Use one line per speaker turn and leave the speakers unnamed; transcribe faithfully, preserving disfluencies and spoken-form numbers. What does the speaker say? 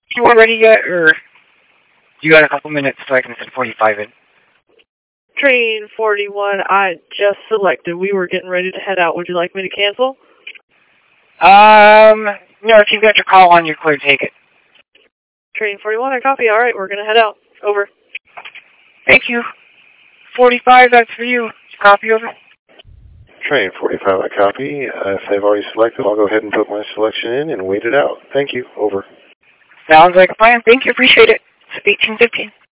You all ready yet, or you got a couple minutes so I can send forty-five in?
Train forty-one, I just selected. We were getting ready to head out. Would you like me to cancel?
Um, no, if you've got your call on, you're clear to take it.
Train forty-one, I copy. All right, we're going to head out. Over.
Thank you. forty-five, that's for you. Copy, over.
Train forty-five, I copy. Uh, if they've already selected, I'll go ahead and put my selection in and wait it out. Thank you. Over.
Sounds like a plan. Thank you. Appreciate it. It's eighteen fifteen.